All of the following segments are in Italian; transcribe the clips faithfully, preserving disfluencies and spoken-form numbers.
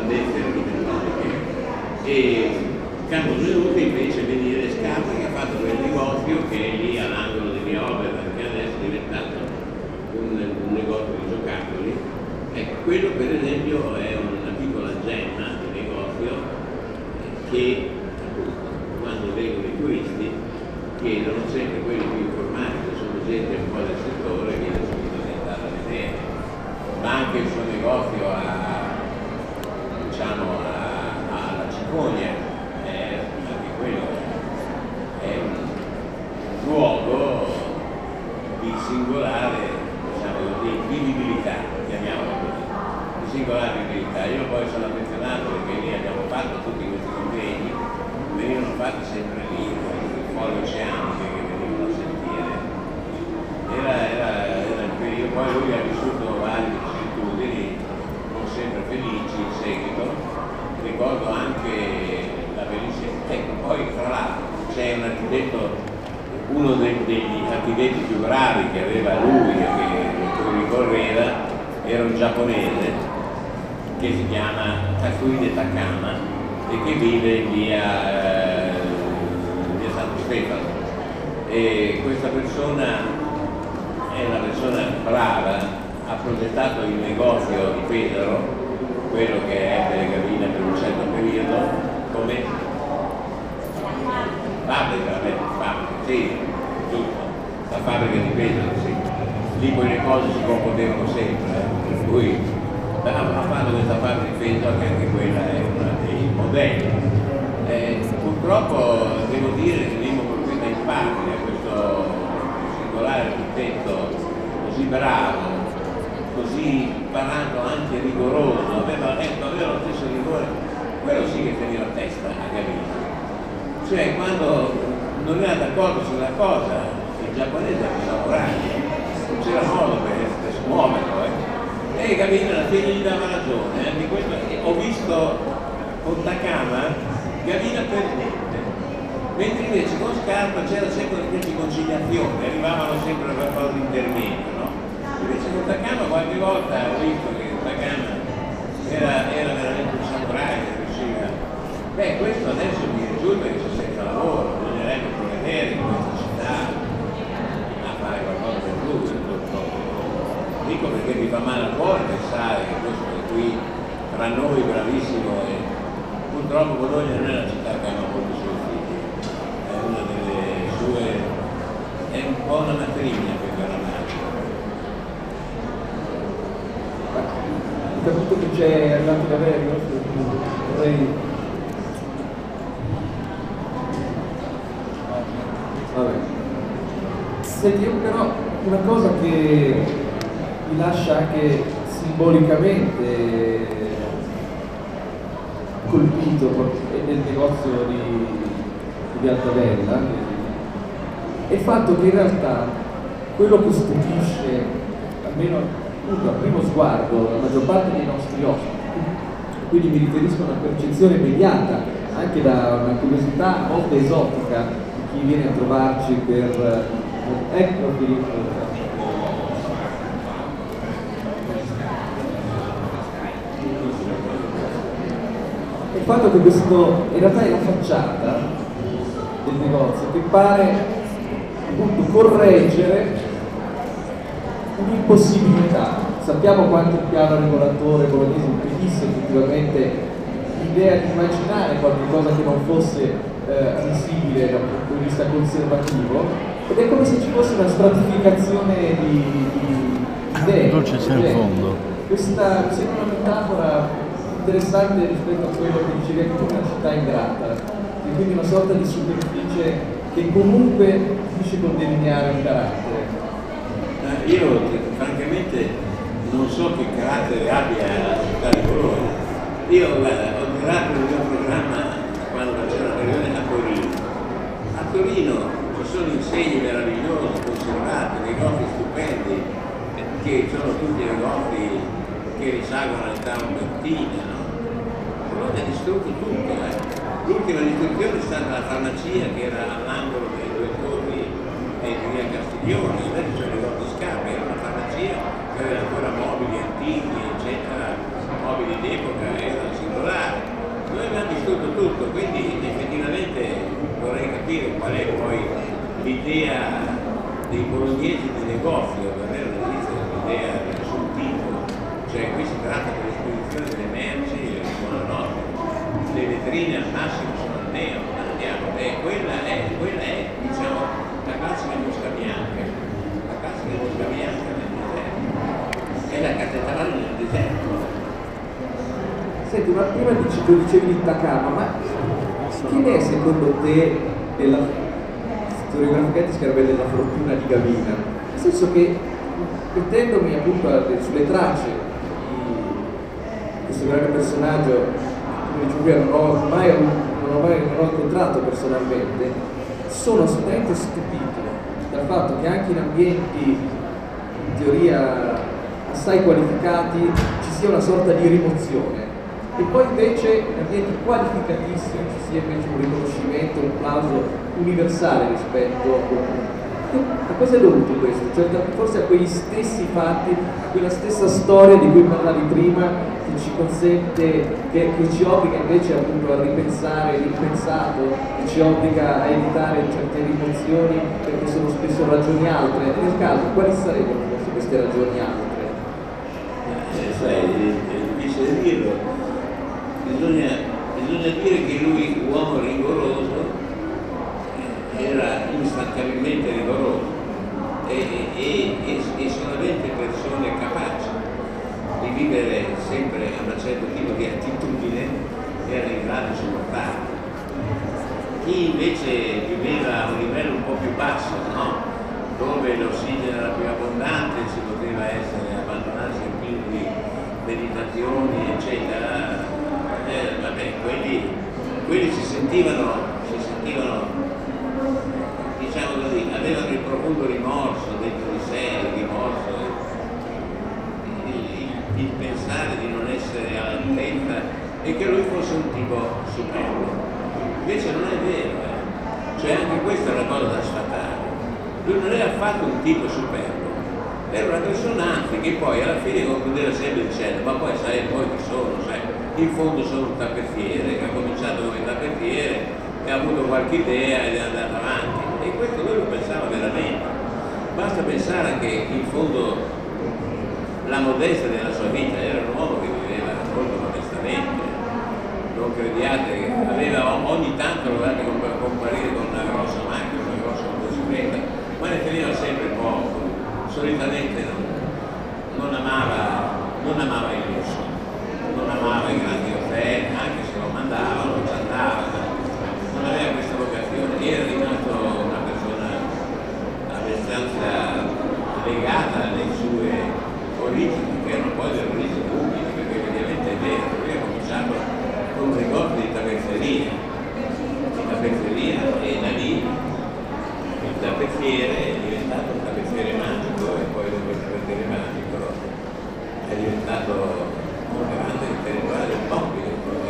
grandezze architettoniche, e Camposenuto invece venire Scarpa, che ha fatto quel negozio che è lì all'angolo di Via Oberdan, che adesso è diventato un, un negozio di giocattoli. Ecco, quello per esempio è una piccola gemma di negozio che appunto quando vengono i turisti chiedono sempre, quelli più informati, che sono gente un po' del settore, viene subito di andare a vedere. Ma anche il suo negozio a, diciamo, a, alla Cicogna, eh, anche quello è un luogo di singolare, diciamo così, vivibilità, chiamiamolo così, di singolare vivibilità. Io poi sono affezionato perché lì abbiamo fatto tutti questi convegni, venivano fatti sempre lì, i fori oceanici che venivano a sentire. Era, era, era il periodo, poi lui ha vissuto varie vicissitudini, non sempre felici in seguito. Ricordo anche la bellissima, ecco, poi tra l'altro c'è un architetto, uno dei, degli architetti più bravi che aveva lui e che ricorreva, era un giapponese che si chiama Katsuhide Takama e che vive in via, eh, via Santo Stefano. E questa persona è una persona brava, ha progettato il negozio di Pesaro, quello che ebbe le Gavina per un certo periodo, come fabbrica, fabbrica, sì, giusto, la fabbrica di Pesaro, sì. Lì quelle cose si compotevano sempre, eh. Per cui ha fatto questa fabbrica di Pesaro, che anche quella è una dei modelli. Eh, purtroppo devo dire che Mimmo Profeta in Patria, questo singolare architetto così bravo, così parlando anche rigoroso, aveva, ecco, aveva lo stesso rigore, quello sì che teneva la testa a Gavina. Cioè quando non era d'accordo sulla cosa, il giapponese aveva lavorato, non c'era modo per, per smuoverlo, eh. E Gavina alla fine gli dava ragione, eh. Di questo, ho visto con Takama Gavina per niente, mentre invece con Scarpa c'era sempre una specie di conciliazione, arrivavano sempre a qualcosa di intermedio, no? Invece con Takama qualche volta ho visto che Takama era, era veramente un samurai, riusciva. Beh, questo adesso mi risulta che c'è senza lavoro, bisognerebbe provvedere in questa città a fare qualcosa per lui. Dico perché mi fa male al cuore pensare che questo è qui tra noi bravissimo, e purtroppo Bologna non è una città che ama molto i suoi figli, è una delle sue, è un po' una matrigna per Granaccio. Ho capito che c'è arrivato Daverio, vorrei... Vabbè. Senti, io però una cosa che mi lascia anche simbolicamente colpito nel negozio di, di Altavella è il fatto che in realtà quello che stupisce, almeno appunto, a primo sguardo, la maggior parte dei nostri ospiti, quindi mi riferisco a una percezione immediata, anche da una curiosità molto esotica di chi viene a trovarci per... ecco Filippo. Il fatto che questo in realtà è la facciata del negozio che pare appunto correggere un'impossibilità. Sappiamo quanto il piano regolatore bolognese impedisse effettivamente l'idea di immaginare qualcosa che non fosse eh, risibile dal punto di vista conservativo, ed è come se ci fosse una stratificazione di, di idee. Dolce c'è in fondo. Questa mi sembra una metafora interessante rispetto a quello che dicevi anche tu, una città ingrata, e quindi una sorta di superficie che comunque finisce con delineare un carattere. Eh, io francamente non so che carattere abbia la città di Bologna. Io guarda, ho girato il mio programma quando c'era la riunione a Torino. A Torino ci sono insegni meravigliosi, conservati, negozi stupendi, che sono tutti negozi che risalgono all'età umbertina, no? Bologna ha distrutto tutto, eh. L'ultima distruzione è stata la farmacia che era all'angolo dei due torni e di via Castiglione, adesso c'è il negozio di Scarpa, era una farmacia che aveva ancora mobili antichi, eccetera, mobili d'epoca, era sicuramente lavorare. Noi abbiamo distrutto tutto, quindi effettivamente vorrei capire qual è poi l'idea dei bolognesi di negozio, per me non esiste un'idea di nessun tipo, cioè qui si tratta dell'esposizione delle merci e buonanotte, le vetrine al massimo sono al neo, andiamo, e quella è, quella è diciamo la classica mosca bianca, la classica mosca bianca nel deserto, è la cattedrale nel deserto. Senti, ma prima dici, tu dicevi di Takama, ma che è secondo te della storiograficamente scrive della fortuna di Gavina? Nel senso che, mettendomi appunto sulle tracce di questo grande personaggio, che non ho mai, non ho mai non ho incontrato personalmente, sono assolutamente stupito dal fatto che anche in ambienti in teoria assai qualificati ci sia una sorta di rimozione. E poi invece in ambienti qualificatissimi ci sia invece un riconoscimento, un plauso universale rispetto a cosa è dovuto questo? Cioè, forse a quegli stessi fatti, a quella stessa storia di cui parlavi prima, che ci consente, che, che ci obbliga invece appunto a ripensare l'impensato, che ci obbliga a evitare certe rimozioni perché sono spesso ragioni altre. Nel caso, quali sarebbero forse queste ragioni altre? Eh, sai, è difficile dirlo. Bisogna, bisogna dire che lui, uomo rigoroso, era instancabilmente rigoroso e, e, e, e solamente persone capaci di vivere sempre a un certo tipo di attitudine erano in grado di sopportarlo. Chi invece viveva a un livello un po' più basso, no? Dove l'ossigeno era più abbondante, si poteva essere abbandonarsi in più di meditazioni, eccetera. Eh, vabbè, quelli, quelli si sentivano, si sentivano, diciamo così, avevano il profondo rimorso dentro di sé, il rimorso, il, il, il pensare di non essere all'altezza e che lui fosse un tipo superbo. Invece non è vero, eh. Cioè anche questa è una cosa da sfatare. Lui non è affatto un tipo superbo, era una persona anzi che poi alla fine concludeva sempre dicendo ma poi sai poi chi sono, sai? In fondo sono un tappezziere che ha cominciato come tappezziere e ha avuto qualche idea ed è andato avanti, e questo lui lo pensava veramente. Basta pensare che in fondo la modestia della sua vita era un uomo che viveva molto modestamente, non crediate che aveva ogni tanto doveva comparire con una grossa macchina, una grossa motocicletta, ma ne teneva sempre poco, solitamente non, non amava non amava il lusso, non amava i grandi hotel, anche se lo mandavano, non ci andava, non aveva questa vocazione, era rimasto una persona abbastanza legata alle sue origini, che erano poi delle origini umili, perché ovviamente è vero, lui ha cominciato con un negozio di tappezzeria, di tappezzeria e da lì il tappezziere è diventato un tappezziere magico e poi dopo il tappezziere magico è diventato un grande intellettuale del mobile.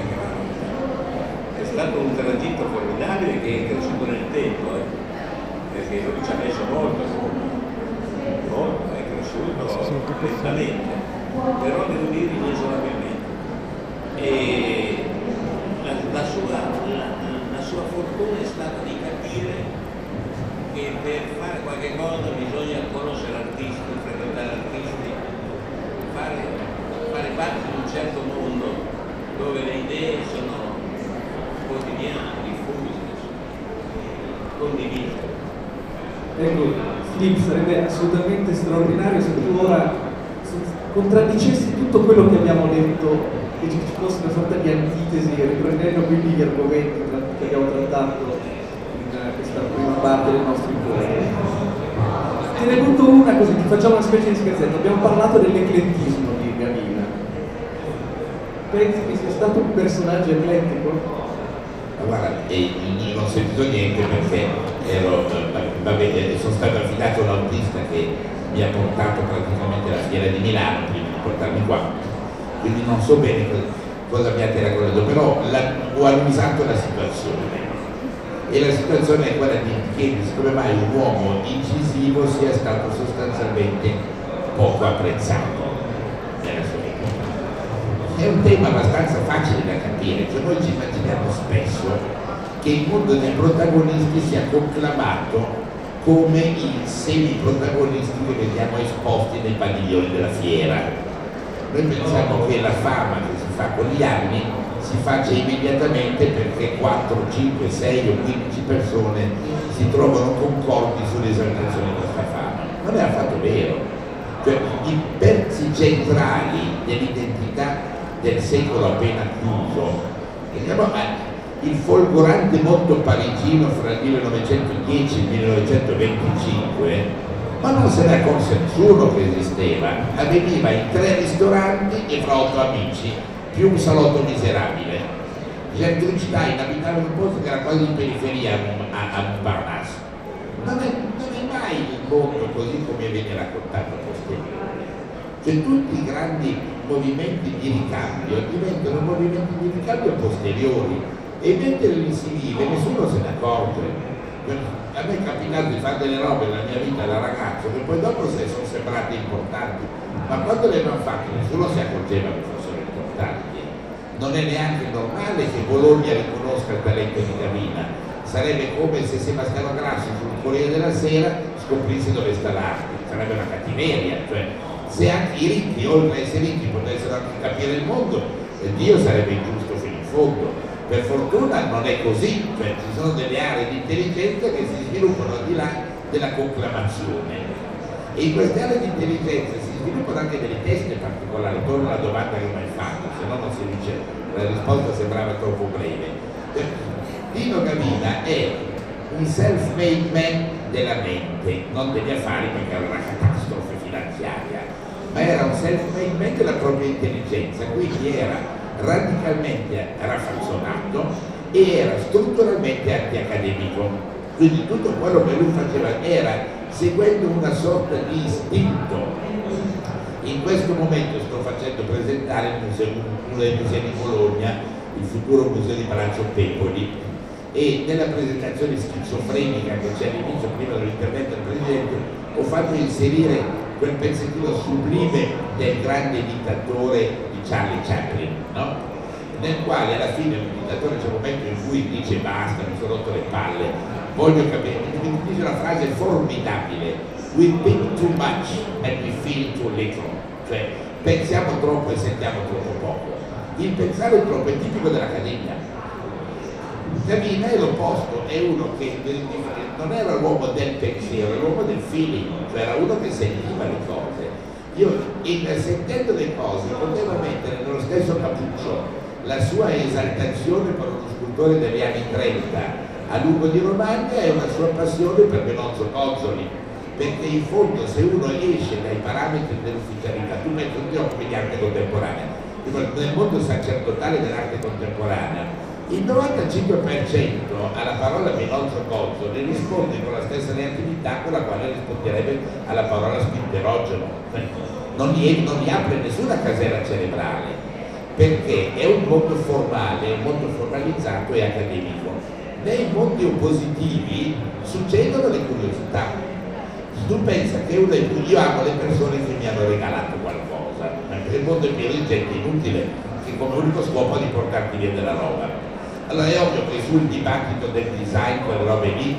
È stato un tragitto formidabile che è cresciuto nel tempo, eh, perché lui ci ha messo molto, molto, è cresciuto lentamente, però devo dire inesorabilmente. E la, la, sua, la, la sua fortuna è stata di capire che per fare qualche cosa bisogna conoscere artisti, frequentare artisti, fare, fare parte di un certo mondo dove le idee sono quotidiane, diffuse, condivise. Ecco, Filippo, sarebbe assolutamente straordinario se tu ora contraddicessi tutto quello che abbiamo detto, che ci fosse una sorta di antitesi, riprendendo quindi gli argomenti che abbiamo trattato in questa prima parte del nostro incontro. Te ne butto una così, ti facciamo una specie di scherzetto. Abbiamo parlato dell'eclettismo di Gavina. Pensi che sia stato un personaggio eclettico? Guarda, eh, non ho sentito niente perché ero, vabbè, sono stato affidato a un autista che mi ha portato praticamente alla fiera di Milano prima di portarmi qua, quindi non so bene cosa, cosa abbiate raccontato, però la, ho analizzato la situazione e la situazione è quella di chiedersi come mai un uomo incisivo sia stato sostanzialmente poco apprezzato nella sua vita. è un tema abbastanza facile da capire, cioè noi ci immaginiamo spesso che il mondo dei protagonisti sia conclamato come i semi-protagonisti che vediamo esposti nei padiglioni della fiera. Noi pensiamo che la fama che si fa con gli anni si faccia immediatamente perché quattro, cinque, sei o quindici persone si trovano concordi sull'esaltazione di questa fama. Non è affatto vero. Cioè, i pezzi centrali dell'identità del secolo appena chiuso, vediamo, il folgorante mondo parigino fra il millenovecentodieci e il millenovecentoventicinque, ma non se ne accorse nessuno che esisteva, avveniva in tre ristoranti e fra otto amici, più un salotto miserabile. Gertrude Stein abitava in un posto che era quasi in periferia a, a Montparnasse. Non è, non è mai il mondo così come viene raccontato a posteriori. Cioè tutti i grandi movimenti di ricambio diventano movimenti di ricambio posteriori, e mentre li si vive nessuno se ne accorge. A me è capitato di fare delle robe nella mia vita da ragazzo che poi dopo se sono sembrate importanti, ma quando le abbiamo fatte nessuno si accorgeva che fossero importanti. Non è neanche normale che Bologna riconosca il talento di Gavina, sarebbe come se Sebastiano Grassi sul Corriere della Sera scoprisse dove sta l'arte, sarebbe una cattiveria. Cioè, se anche i ricchi, oltre a essere ricchi, potessero anche capire il mondo, Dio sarebbe ingiusto fino in fondo. Per fortuna non è così, cioè ci sono delle aree di intelligenza che si sviluppano al di là della conclamazione, e in queste aree di intelligenza si sviluppano anche delle teste particolari. Torno alla domanda che mi hai fatto, se no non si dice, la risposta sembrava troppo breve. Dino Gavina è un self-made man della mente, non degli affari perché era una catastrofe finanziaria, ma era un self-made man della propria intelligenza, quindi era radicalmente raffazzonato e era strutturalmente antiaccademico, quindi tutto quello che lui faceva era seguendo una sorta di istinto. In questo momento sto facendo presentare il museo, uno dei musei di Bologna, il futuro museo di Palazzo Pepoli, e nella presentazione schizofrenica che c'è all'inizio, prima dell'intervento del Presidente, ho fatto inserire quel pezzettino sublime del grande dittatore Charlie Chaplin, no? Nel quale alla fine il dittatore c'è un momento in cui dice basta, mi sono rotto le palle, voglio capire, mi dice una frase formidabile: we think too much and we feel too little, cioè pensiamo troppo e sentiamo troppo poco. Il pensare troppo è tipico dell'accademia. Gavina è l'opposto, è uno che non era l'uomo del pensiero, era l'uomo del feeling, cioè era uno che sentiva le cose. Io, in, sentendo le cose, potevo mettere nello stesso cappuccio la sua esaltazione per uno scultore degli anni trenta a Lugo di Romagna e una sua passione per Benozzo Cozzoli, perché in fondo se uno esce dai parametri dell'ufficialità, tu metti un gioco di arte contemporanea, nel mondo sacerdotale dell'arte contemporanea, il novantacinque per cento alla parola Benozzo Cozzoli risponde con la stessa reattività con la quale risponderebbe alla parola spinterogeno. Non gli, non gli apre nessuna casella cerebrale, perché è un mondo formale, è un mondo formalizzato e accademico. Nei mondi oppositivi succedono le curiosità. Tu pensa che uno dei io amo le persone che mi hanno regalato qualcosa, perché il mondo è pieno di gente inutile che come unico scopo di portarti via della roba. Allora è ovvio che sul dibattito del design, quelle robe lì,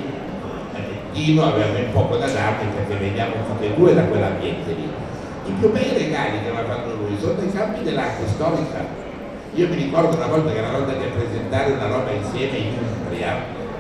Dino aveva ben poco da darmi perché veniamo tutti e due da quell'ambiente lì. I più bei regali che mi ha fatto lui sono nei campi dell'arte storica. Io mi ricordo una volta che eravamo andati a presentare una roba insieme in Umbria,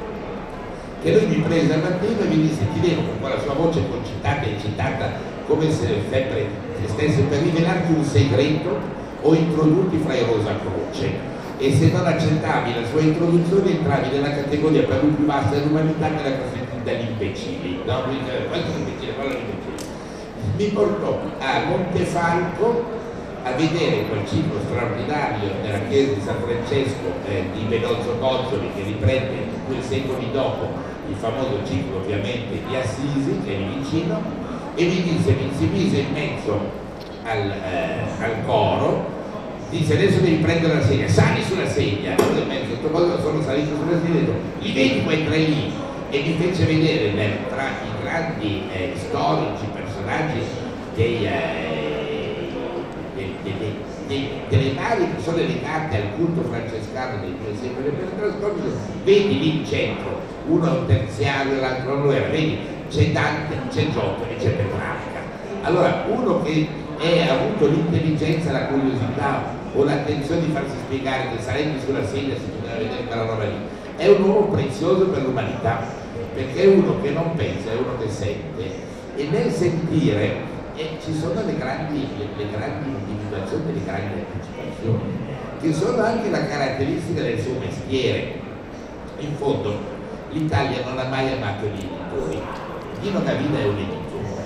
che lui mi prese al mattino e mi disse: ti vedo con quella sua voce concitata e eccitata, come se sempre stesse per rivelarti un segreto o introdurti fra i Rosa Croce, e se non accettavi la sua introduzione entravi nella categoria per lui più vasta dell'umanità, che era costituita dagli imbecilli. No? Questo è l'imbecille, quello è l'imbecille. Mi portò a Montefalco a vedere quel ciclo straordinario nella chiesa di San Francesco eh, di Benozzo Cozzoli, che riprende due secoli dopo il famoso ciclo ovviamente di Assisi, che è lì vicino, e mi disse, mi si mise in mezzo al, eh, al coro, dice: adesso devi prendere la sedia, sali sulla sedia. Io in mezzo a cosa sono salito sulla sedia e ho detto: li vedi quei tre lì? E mi fece vedere nel, tra i grandi eh, storici, personaggi dei, eh, dei, dei, dei, dei, delle navi che sono legate al culto francescano dei due secoli per trascorso, vedi lì in centro, uno è un terziario e l'altro non lo era, vedi, c'è Dante, c'è Giotto e c'è Petrarca. Allora uno che ha avuto l'intelligenza, la curiosità o l'attenzione di farsi spiegare che sarebbe sulla sedia si poteva vedere quella roba lì, è un uomo prezioso per l'umanità, perché è uno che non pensa, è uno che sente, e nel sentire e ci sono le grandi, le, le grandi individuazioni, le grandi anticipazioni, che sono anche la caratteristica del suo mestiere. In fondo l'Italia non ha mai amato gli editori. Dino Gavina è un editore,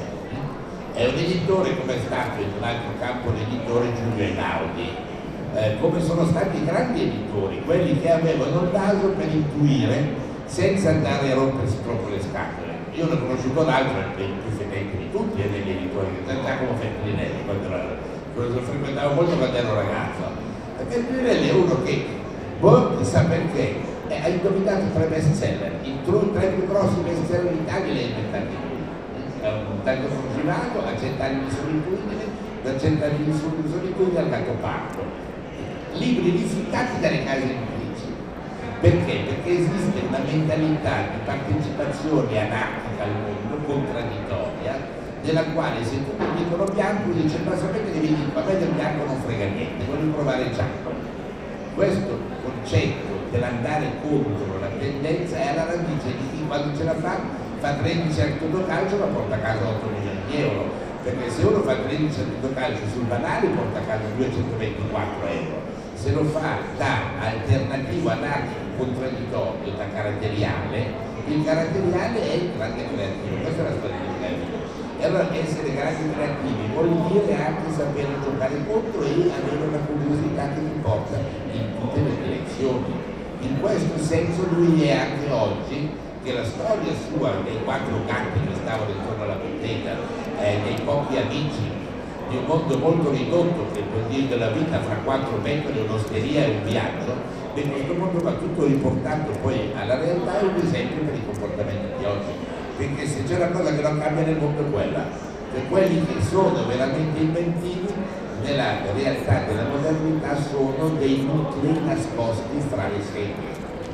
è un editore come è stato in un altro campo l'editore Giulio Einaudi, eh, come sono stati i grandi editori, quelli che avevano il naso per intuire senza andare a rompersi troppo le scatole. Io ne ho conosciuto un altro, il più fedente di tutti, è degli editori, Giacomo Feltrinelli, quando lo frequentavo molto quando ero ragazzo. Feltrinelli è uno che, boh, chissà perché, ha indovinato tre best seller, i tre più grossi best seller in Italia li ha inventati lui. È un tanto forgivato, a cent'anni di solitudine, da cent'anni di solitudine al Gattopardo. Libri rifiutati dalle case editrici. Perché? Perché esiste una mentalità di partecipazione anarchica al mondo, contraddittoria, della quale se tu mi dicono bianco dice ma sapete che vi dico, a me del bianco non frega niente, voglio provare giallo. Questo concetto dell'andare contro la tendenza è alla radice di chi quando ce la fa fa tredici al calcio ma porta a casa otto milioni di euro, perché se uno fa tredici al calcio sul banale porta a casa duecentoventiquattro euro, se lo fa da alternativo anarchico contraddittorio, da caratteriale, il caratteriale è il grande creativo, questa è la storia del creativo. E allora essere grandi creativi vuol dire anche sapere giocare contro e avere una curiosità che ti porta in tutte le direzioni. In questo senso lui è anche oggi, che la storia sua dei quattro gatti che stavano intorno alla bottega, eh, dei pochi amici, di un mondo molto ridotto che vuol dire della vita fra quattro pecore, un'osteria e un viaggio, e questo mondo va tutto riportato poi alla realtà, è un esempio per i comportamenti di oggi, perché se c'è una cosa che non cambia nel mondo è quella, cioè quelli che sono veramente inventivi nella realtà della modernità sono dei nuclei nascosti fra le seghe.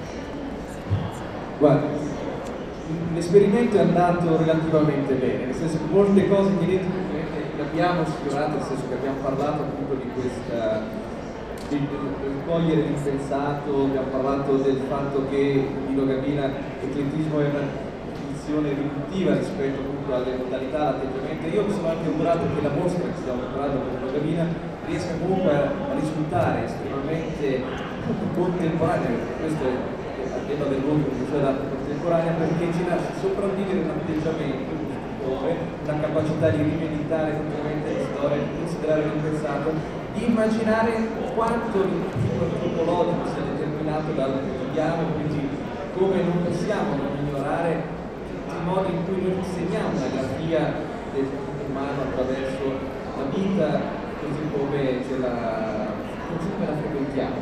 Guarda, l'esperimento è andato relativamente bene, nel senso che molte cose che dentro le abbiamo sfiorate, nel senso che abbiamo parlato appunto di questa, di, di, di cogliere l'impensato, abbiamo parlato del fatto che Dino Gavina l'eclettismo è una definizione riduttiva rispetto appunto alle modalità, all'atteggiamento. Io mi sono anche augurato che la mostra che stiamo preparando con Dino Gavina riesca comunque a, a risultare estremamente contemporanea, questo è il tema del mondo di museo d'arte contemporanea, perché ci lascia sopravvivere un atteggiamento, una capacità di rimeditare continuamente la storia, di considerare l'impensato, di immaginare quanto il tipo antropologico sia determinato dal quotidiano, quindi come non possiamo non ignorare il modo in cui noi disegniamo la grafia del umano attraverso la vita così come ce la, così come la frequentiamo.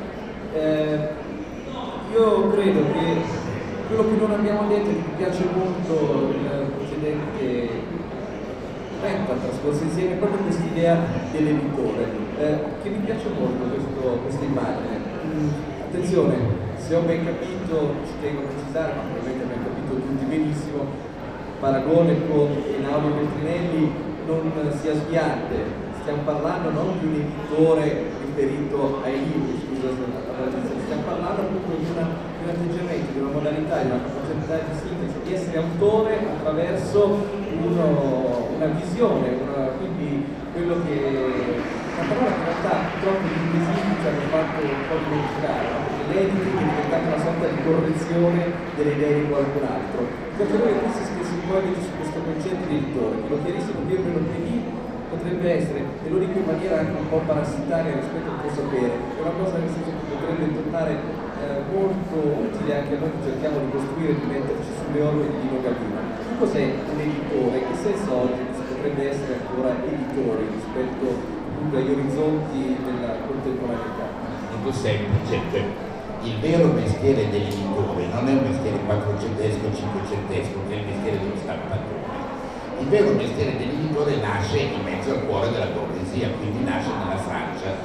Eh, io credo che quello che non abbiamo detto e che mi piace molto il precedente retta trascorso insieme è proprio questa idea dell'editore, eh, che mi piace molto questo, questa immagine. Mm, attenzione, se ho ben capito, ci tengo a precisare, ma probabilmente abbiamo capito tutti benissimo, il paragone con Einaudi e Feltrinelli non sia sviante, stiamo parlando non di un editore riferito ai libri, scusa, stiamo parlando appunto di, una, di un atteggiamento, di una modalità, di una capacità di sintesi, di essere autore attraverso uno, una visione, una, quindi quello che una parola che in realtà purtroppo gli inglesi ci hanno fatto un po' dimenticare, no? Perché l'editing è diventata una sorta di correzione delle idee di qualcun altro. Perché voi che si muove su questo concetto di editore, che lo chiarissimo che io me lo vedi potrebbe essere, e lo dico in maniera anche un po' parassitaria rispetto al tuo sapere, è una cosa nel senso che potrebbe tornare eh, molto utile anche a noi che cerchiamo di costruire, di metterci sulle orme di Dino Gavina. Che cos'è un editore? Che senso oggi si potrebbe essere ancora editori rispetto appunto agli orizzonti della contemporaneità? Molto semplice, il vero mestiere dell'editore non è un mestiere quattrocentesco o cinquecentesco, che è il mestiere dello stampatore. Il vero mestiere dell'editore nasce in mezzo al cuore della borghesia, quindi nasce nella Francia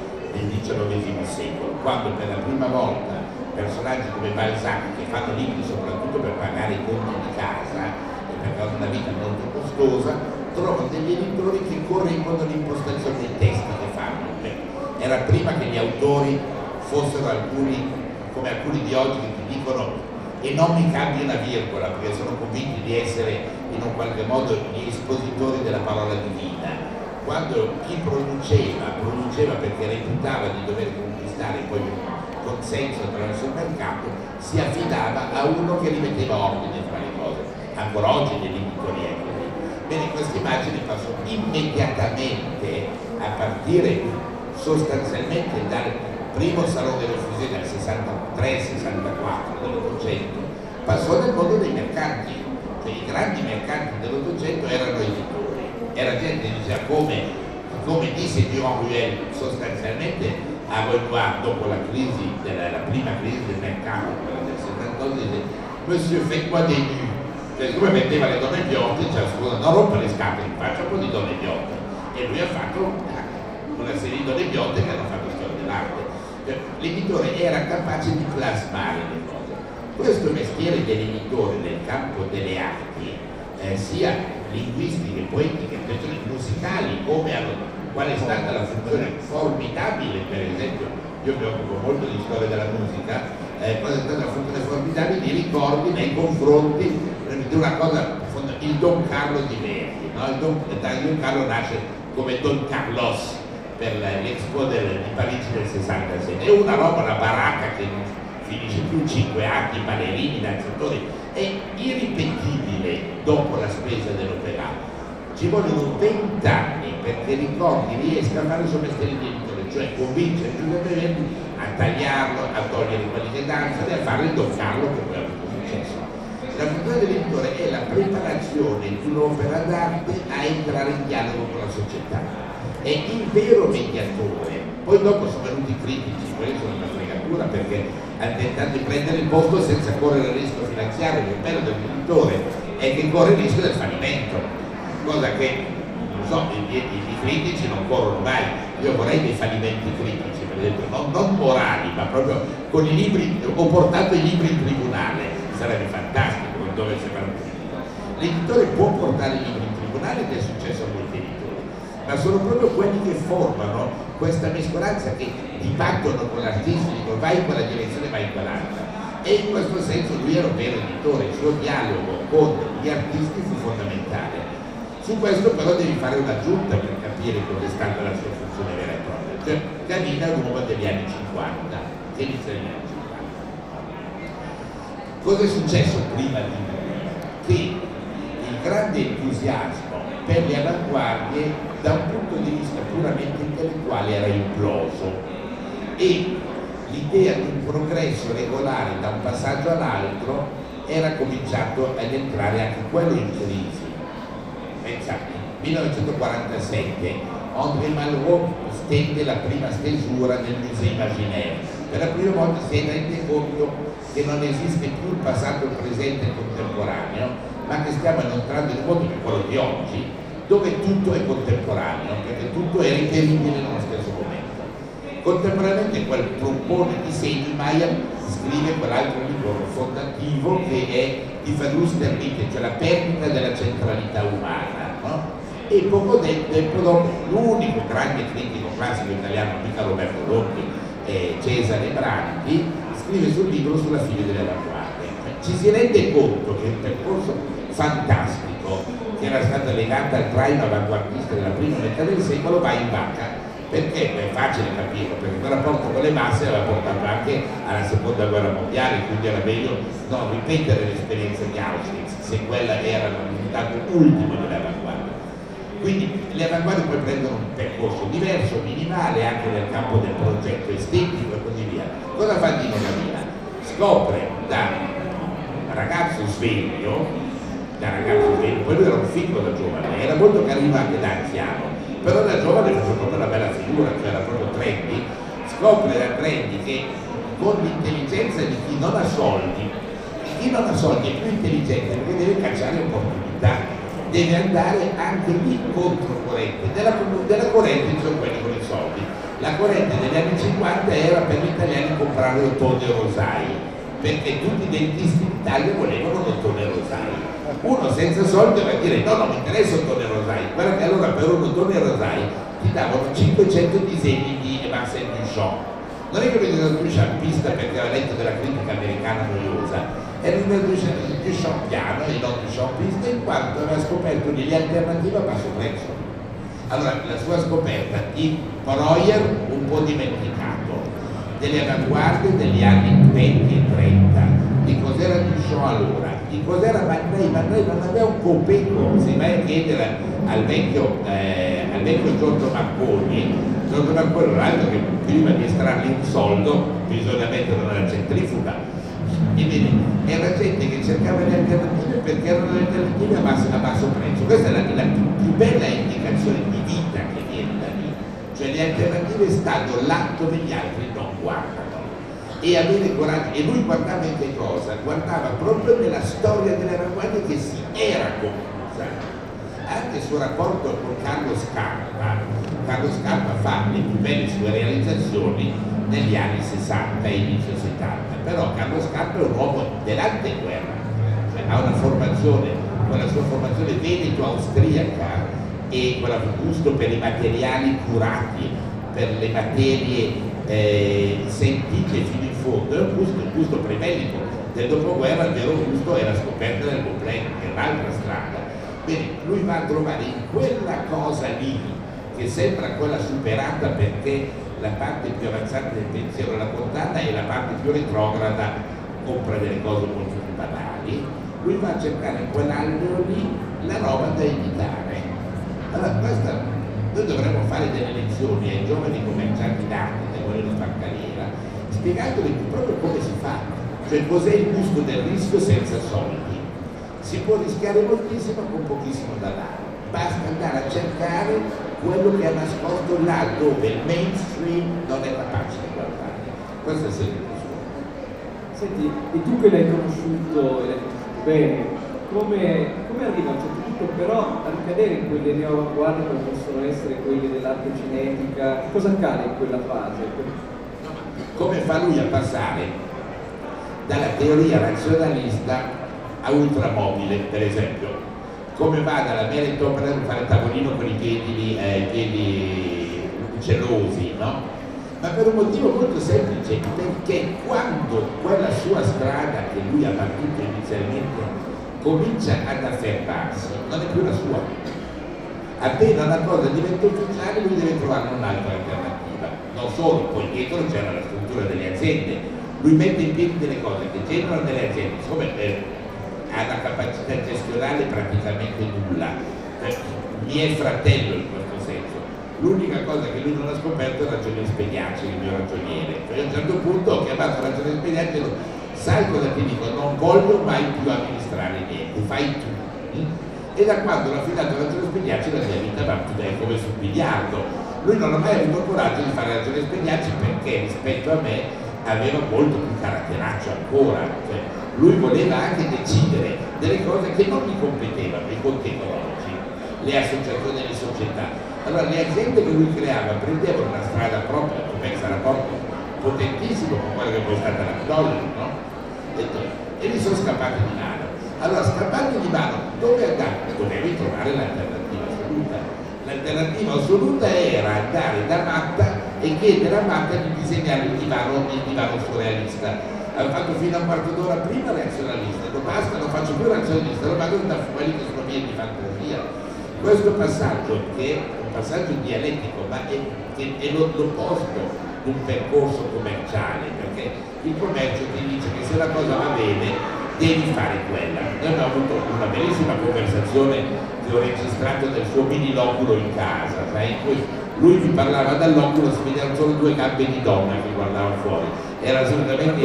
diciannovesimo secolo, quando per la prima volta personaggi come Balzac, che fanno libri soprattutto per pagare i conti di casa e perché hanno una vita molto costosa, trovano degli editori che correggono l'impostazione dei testi che fanno. Era prima che gli autori fossero alcuni, come alcuni di oggi, che ti dicono e non mi cambi una virgola, perché sono convinti di essere in un qualche modo gli espositori della parola divina. Quando chi produceva, produceva perché reputava di dover conquistare poi un consenso attraverso il mercato, si affidava a uno che rimetteva ordine fra le cose. Ancora oggi nell'editoria è così. Bene, questa immagine passò immediatamente, a partire sostanzialmente dal primo Salone dell'Occasione del sessantatré sessantaquattro dell'Ottocento, passò nel mondo dei mercanti, cioè i grandi mercanti dell'Ottocento erano editori. Era gente che diceva, come, come disse Durand Ruel sostanzialmente a Renoir dopo la crisi, della, la prima crisi del mercato, quella del settantotto, dice Monsieur faites-moi des nus, cioè come vendeva le donne bionde, cioè scusa, non rompe le scatole, faccia un po' di donne bionde, e lui ha fatto una serie di donne bionde che hanno fatto storia dell'arte. L'editore era capace di plasmare le cose. Questo mestiere dell'editore nel campo delle arti, eh, sia linguistiche, poetiche, musicali, come hanno, qual è stata la funzione formidabile, per esempio, io mi occupo molto di storia della musica, eh, qual è stata la funzione formidabile di ricordi nei confronti di una cosa, il Don Carlo di Verdi, no? il, Don, il Don Carlo nasce come Don Carlos per l'Expo di Parigi del sessantasei, è una roba, una baracca che non finisce più, cinque atti, ballerini, danzatori, è irripetibile dopo la spesa dell'operato. Ci vogliono vent'anni perché ricordi riesca a fare il suo mestiere di editore, cioè convincere Giuseppe Verdi a tagliarlo, a togliere quelli che danzano e a fare il Don Carlo che poi ha avuto successo. La funzione dell'editore è la preparazione di un'opera d'arte a entrare in dialogo con la società. È il vero mediatore. Poi dopo sono venuti i critici, quelli sono una fregatura perché hanno tentato di prendere il posto senza correre il rischio finanziario. Il bello dell'editore è che corre il rischio del fallimento, cosa che non so, i, i, i critici non corrono mai. Io vorrei dei fallimenti critici, per esempio, non, non morali, ma proprio con i libri, ho portato i libri in tribunale, sarebbe fantastico dove si fa un critico. L'editore può portare i libri in tribunale ed è successo a molti editori, ma sono proprio quelli che formano questa mescolanza, che dibattono con l'artista, dicono vai in quella direzione, vai in quell'altra. E in questo senso lui era un vero editore, il suo dialogo con gli artisti fu fondamentale. Su questo però devi fare un'aggiunta per capire cosa è stata la sua funzione vera e propria. Cioè, Gavina è un uomo degli anni cinquanta, che inizia negli anni cinquanta. Cosa è successo prima di lui? Che il grande entusiasmo per le avanguardie da un punto di vista puramente intellettuale era imploso e l'idea di un progresso regolare da un passaggio all'altro era cominciato ad entrare anche quello in crisi. Pensate, millenovecentoquarantasette André Malraux stende la prima stesura del Musée Imaginaire. Per la prima volta si rende conto che non esiste più il passato, il presente e il contemporaneo, ma che stiamo entrando in un mondo che è quello di oggi, dove tutto è contemporaneo, perché tutto è riferibile nello stesso momento. Contemporaneamente quel trombone di segni Maya scrive quell'altro libro fondativo che è Die Verlust-der-Mitte, cioè la perdita della centralità umana, no? E poco tempo dopo l'unico grande critico classico italiano, mica Roberto Locchi, eh, Cesare Branchi, scrive sul libro sulla fine delle avanguardie. Ci si rende conto che il percorso fantastico che era stata legata al traino avanguardista della prima metà del secolo va in vacca, perché è facile capirlo, perché quel rapporto con le masse aveva portato anche alla seconda guerra mondiale, quindi era meglio non ripetere l'esperienza di Auschwitz se quella era il risultato ultimo delle avanguardie. Quindi le avanguardie poi prendono un percorso diverso, minimale, anche nel campo del progetto estetico e così via. Cosa fa Dino Gavina? Scopre da ragazzo sveglio, da ragazzo sveglio, poi lui era un figlio da giovane, era molto carino anche da anziano, però da giovane faceva proprio una bella figura, cioè era proprio trendy. Scopre da trendy che con l'intelligenza di chi non ha soldi, chi non ha soldi è più intelligente perché deve cacciare opportunità, deve andare anche lì controcorrente, della, della corrente sono quelli con i soldi, La corrente degli anni cinquanta era per gli italiani comprare ottoni e rosai, perché tutti i dentisti d'Italia volevano ottoni e rosai. Uno senza soldi va a dire no, non mi interessa ottoni e rosai, guarda che allora per un ottone e rosai ti davano cinquecento disegni di Marcel Duchamp. Non è che vedete il Duchamp pista perché aveva letto della critica americana noiosa, era il Duchamp piano e non Duchamp pista, in quanto aveva scoperto delle alternative a basso prezzo. Allora, la sua scoperta di Breuer un po' dimenticato, delle avanguardie degli anni venti e trenta, di cos'era Duchamp allora, di cos'era Van Rey. Van Rey non aveva un copeco, si vai a chiedere al vecchio, eh, al vecchio Giorgio Marconi, Giorgio Marconi era altro che prima di estrargli un soldo bisogna metterlo nella centrifuga. E vedi, era gente che cercava le alternative perché erano le alternative a basso, a basso prezzo. Questa è la, la più, più bella indicazione di vita che viene da lì, cioè le alternative stanno là dove gli altri non guardano. E avere coraggio, e lui guardava in che cosa? Guardava proprio nella storia dell'avanguardia che si era conclusa. Anche il suo rapporto con Carlo Scarpa, Carlo Scarpa fa le più belle sue realizzazioni negli anni sessanta e inizio settanta, però Carlo Scarpa è un uomo dell'anteguerra, cioè ha una formazione, con la sua formazione veneto-austriaca e con il gusto per i materiali curati, per le materie eh, sentite fino in fondo, è un gusto, un gusto prebellico. Del dopoguerra il vero gusto è la scoperta del completo, che è un'altra strada. Bene, lui va a trovare in quella cosa lì, che sembra quella superata perché la parte più avanzata del pensiero è la contata e la parte più retrograda compra delle cose molto più banali, lui va a cercare in quell'albero lì la roba da imitare. Allora, questa, noi dovremmo fare delle lezioni ai giovani commercianti d'arte che vogliono fare carriera, spiegandogli proprio come si fa, cioè cos'è il gusto del rischio senza soldi. Si può rischiare moltissimo con pochissimo da dare, basta andare a cercare quello che è nascosto là dove il mainstream non è capace di guardare. Questo è sempre il suo. Senti, e tu che l'hai conosciuto e l'hai conosciuto bene, come, come arriva a un certo punto però a ricadere in quelle neoavanguardie come possono essere quelle dell'arte cinetica? Che cosa accade in quella fase? Come fa lui a passare dalla teoria razionalista a ultramobile, per esempio? Come va dalla Meriton per fare il tavolino con i piedi, eh, i piedi gelosi, no? Ma per un motivo molto semplice, perché quando quella sua strada che lui ha partito inizialmente comincia ad affermarsi, non è più la sua. Appena una cosa diventa ufficiale lui deve trovare un'altra alternativa. Non solo, poi dietro c'era la struttura delle aziende, lui mette in piedi delle cose che generano delle aziende, siccome eh, ha una capacità gestionale praticamente nulla, eh, mi è fratello in questo senso. L'unica cosa che lui non ha scoperto è Ragione Spegnaci, il mio ragioniere. Cioè, a un certo punto ho chiamato Ragione Spegnaci e ho detto, sai cosa ti dico? Non voglio mai più amministrare niente, fai tu. E da quando l'ho affidato a Ragione Spegnaci la mia vita va più bene come sul biliardo. Lui non ha mai avuto coraggio di fare Ragione Spegnaci perché rispetto a me aveva molto più caratteraccio ancora. Cioè, lui voleva anche decidere delle cose che non gli competevano, i conti economici, le associazioni e le società. Allora le aziende che lui creava prendevano una strada propria, come ex rapporto potentissimo con quello che poi è stata la Dolly, no? E gli sono scappati di mano. Allora scappati di mano, dove andare? Dovevi trovare l'alternativa assoluta. L'alternativa assoluta era andare da Matta e chiedere a Matta di disegnare il divano, il divano surrealista. Hanno fatto fino a un quarto d'ora prima reazionalista, non basta, non faccio più reazionalista, lo vado da quelli che sono miei di fantasia. Questo passaggio, che è un passaggio dialettico, ma è, è, è l'opposto di un percorso commerciale, perché il commercio ti dice che se la cosa va bene devi fare quella. Noi abbiamo avuto una bellissima conversazione che ho registrato del suo miniloculo in casa, sai, in cui lui mi parlava dall'oculo, si vedevano solo due gambe di donna che guardavano fuori. Era assolutamente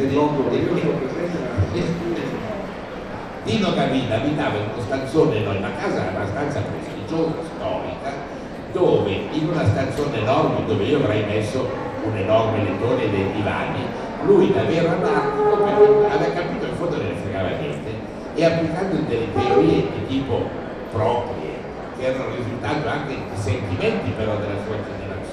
Dino Gavina abitava in uno stanzone, no, in una casa abbastanza prestigiosa, storica, dove in una stanzone enorme, dove io avrei messo un enorme lettone dei divani, lui da vero anarchico aveva capito in fondo non ne fregava niente e applicando delle teorie di tipo proprie, che erano il risultato anche di sentimenti però della sua generazione,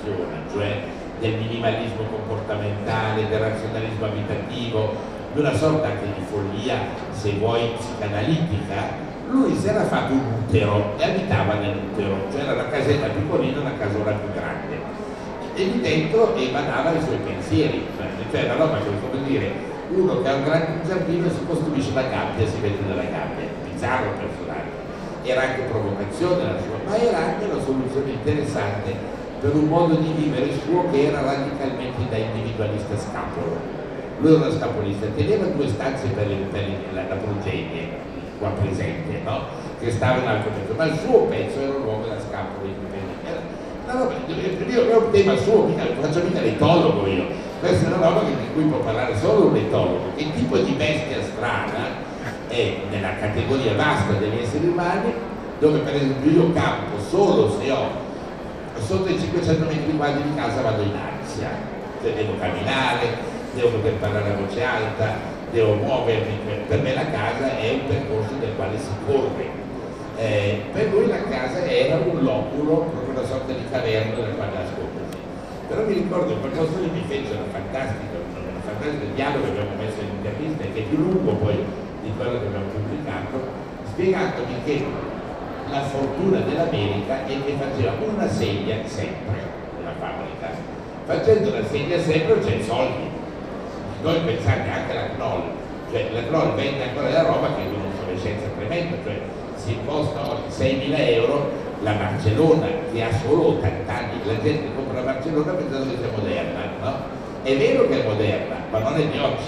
funziona, cioè del minimalismo comportamentale, del razionalismo abitativo, di una sorta anche di follia, se vuoi, psicanalitica. Lui si era fatto un utero e abitava nell'utero, cioè era una casetta piccolina, una casona più grande, e lì dentro emanava i suoi pensieri, cioè la roba che, come dire, uno che ha un grande giardino si costruisce la gabbia, si mette nella gabbia, bizzarro personaggio. Era anche provocazione la sua, ma era anche una soluzione interessante per un modo di vivere suo che era radicalmente da individualista scapolo. Lui era uno scapolista, teneva due stanze per, il, per il, la, la progenie qua presente, no? Che stava in altro pezzo, ma il suo pezzo era un luogo da scapolo indipendente. Era una roba, io è un tema suo, mica, non faccio mica l'etologo io, questa è una roba di cui può parlare solo un etologo. Che tipo di bestia strana è nella categoria vasta degli esseri umani, dove per esempio io campo solo se ho sotto i cinquecento metri quadri di casa, vado in ansia, cioè devo camminare, devo poter parlare a voce alta, devo muovermi. Per me la casa è un percorso del quale si corre. Eh, per lui la casa era un loculo, proprio una sorta di caverna nel quale nascondersi. Però mi ricordo che quel posto lì mi fece una fantastica, una fantastica dialogo che abbiamo messo in intervista, che è più lungo poi di quello che abbiamo pubblicato, spiegandomi che la fortuna dell'America è che faceva una segna sempre, una fabbrica. Facendo una segna sempre c'è soldi. Noi pensate anche alla Knoll, cioè la Knoll vende ancora la roba che è un'obsolescenza tremenda, cioè si costa oggi seimila euro la Barcellona, che ha solo ottanta anni, la gente compra la Barcellona pensando che sia moderna, no? È vero che è moderna, ma non è di oggi.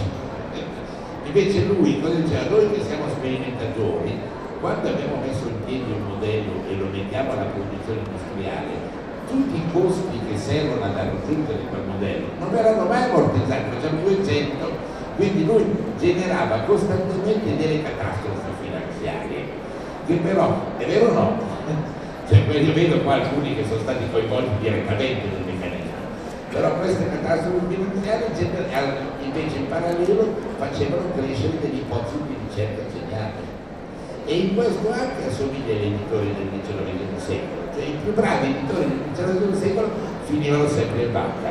Invece lui, cosa diceva? Noi che siamo sperimentatori, quando abbiamo messo in piedi un modello e lo mettiamo alla produzione industriale, tutti i costi che servono ad raggiungere quel modello non verranno mai ammortizzati, facciamo duecento, quindi lui generava costantemente delle catastrofi finanziarie, che però, è vero o no? Cioè, io vedo qua alcuni che sono stati coinvolti direttamente nel meccanismo, però queste catastrofi finanziarie invece in parallelo facevano crescere delle ipotesi di ricerca geniale. E in questo anche assomiglia agli editori del diciannovesimo secolo, cioè i più bravi editori del diciannovesimo secolo finivano sempre in banca.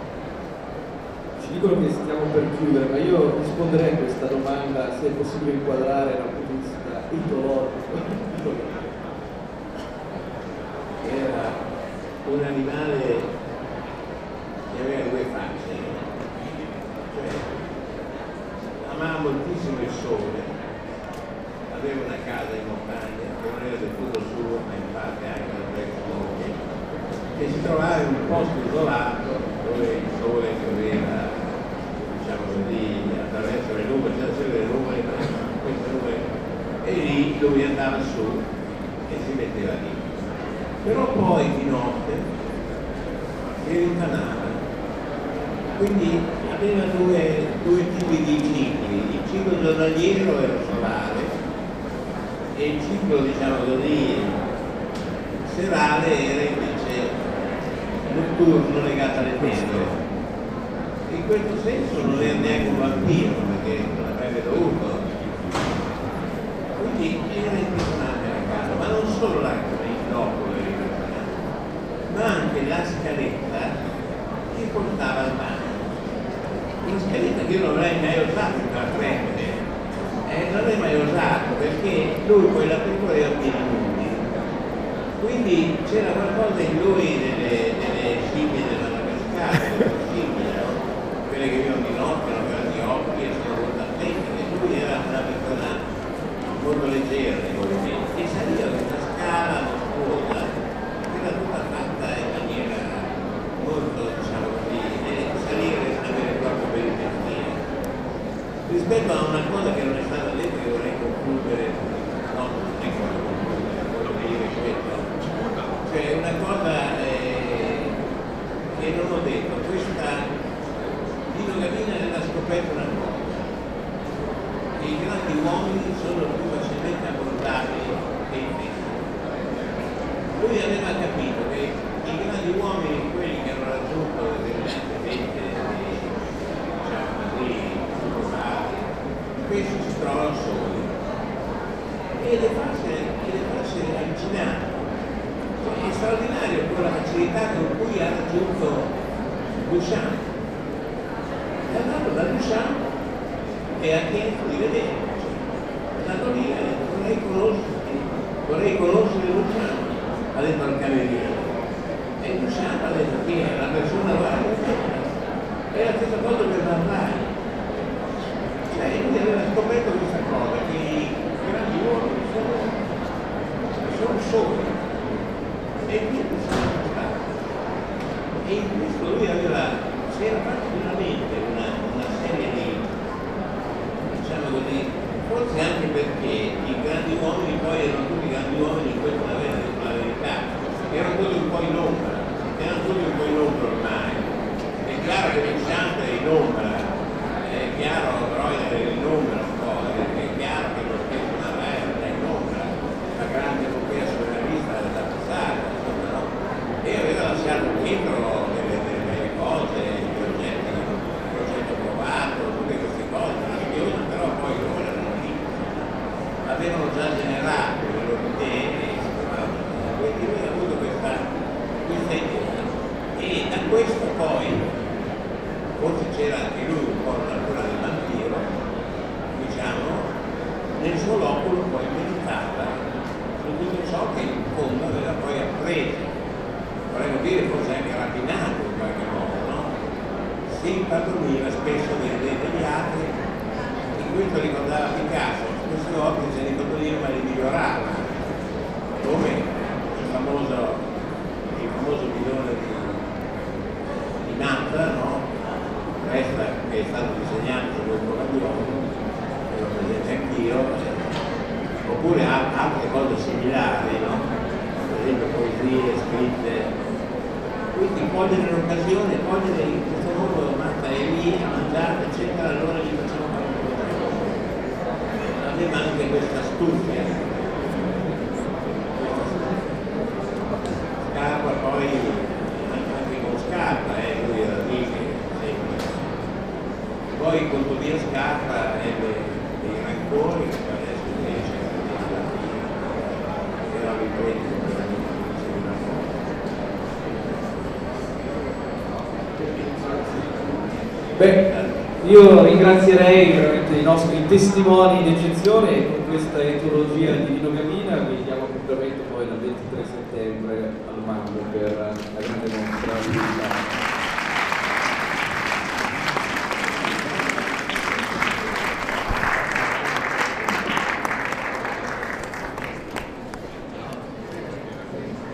Ci dicono che stiamo per chiudere, ma io risponderei a questa domanda se è possibile inquadrare dal punto di vista etologico. Era un animale che aveva due facce, cioè amava moltissimo il sole, aveva una casa in montagna che non era del tutto suo, ma in parte anche da vecchio moglie, e si trovava in un posto isolato dove il sole pioveva, diciamo così, attraverso le nuvole, senza le nuvole, ma queste nuvole, e lì lui andava su e si metteva lì. Però poi di notte si rintanava, quindi aveva due, due tipi di cicli, il ciclo giornaliero era solare e il ciclo, diciamo così, serale era invece notturno legato alle tende. In questo senso non era neanche un vampiro, perché non avrebbe dovuto. Quindi era impressionante la casa, ma non solo la il loculo era impressionante, ma anche la scaletta che portava al bagno. Una scaletta che io non avrei mai usato per prendere. Eh, non è mai usato perché lui poi la percorreva per i nudi, quindi c'era qualcosa in lui delle, delle scimmie della Madagascar, delle scimmie, no? Quelle che vivono di notte, non avevano gli occhi e sono molto attenti, e lui era una persona molto leggera nei movimenti e saliva questa scala mostruosa che era tutta fatta in maniera molto, diciamo così, e salire e avere proprio per il pensiero. Rispetto a una cosa che non è stata detta, che vorrei concludere, no, non è quello concludere, quello che io ripeto, cioè una cosa eh, che non ho detto, questa Dino Gavina aveva scoperto una cosa, che i grandi uomini sono più facilmente abbordabili che i piccoli. Lui aveva capito che i grandi uomini, quelli che hanno raggiunto determinate vette, diciamo così, spesso si trovano soli e le facce, le facce allucinanti. È straordinario quello che facilità con cui ha raggiunto Duchamp. È andato da Duchamp e ha chiesto di vedere, è andato lì e ha detto vorrei conoscere, vorrei conoscere Duchamp, ha detto al cameriere. E Duchamp ha detto chi è la persona guarda, è la stessa cosa per Van Rijn. Cioè lui aveva scoperto questa cosa, che i grandi uomini sono, sono soli e quindi sono stati. E in questo lui aveva, si era fatto una mente, una, una serie di, diciamo così, forse anche perché i grandi uomini poi erano tutti grandi uomini, questo non aveva detto la verità, erano tutti un po' in ombra, erano tutti un po' in ombra ormai. È chiaro che Duchamp è in ombra, è chiaro però è in ombra un po', perché è chiaro che lo stesso Navarro è in ombra, la grande epopea sovranista da passare, insomma, no? E aveva lasciato dietro delle, delle belle cose, il progetto, il progetto provato, tutte queste cose meravigliose, però poi loro erano lì, avevano già generato le loro idee, quindi lui ha avuto questa, questa idea. E da questo poi, forse c'era anche lui un po' la natura del vampiro, diciamo, nel suo loculo poi meditava su tutto ciò che in fondo aveva poi appreso, vorremmo dire forse anche raffinato in qualche modo, no? Si impadroniva spesso delle idee degli altri, in questo ricordava Picasso, queste volte se ne impadroniva ma li migliorava, come il famoso, il famoso bidone di, di Nanta, no? Questa che è stato disegnato su questo padiglione, che lo presente anch'io, eh, oppure altre cose similari, no? Per esempio poesie scritte, quindi cogliere l'occasione, cogliere in questo modo Marta è lì a mangiare, eccetera, allora gli facciamo fare un po' di cose. Aveva anche questa astuzia, Scarpa poi, anche con Scarpa, eh, lui era lì che poi con Tobia Scarpa ebbe dei rancori che adesso invece era ripreso Beh, io ringrazierei veramente i nostri testimoni d'eccezione con questa etologia di Nino Gamina, vi diamo appuntamento poi dal ventitré settembre al Mambo per la grande mostra.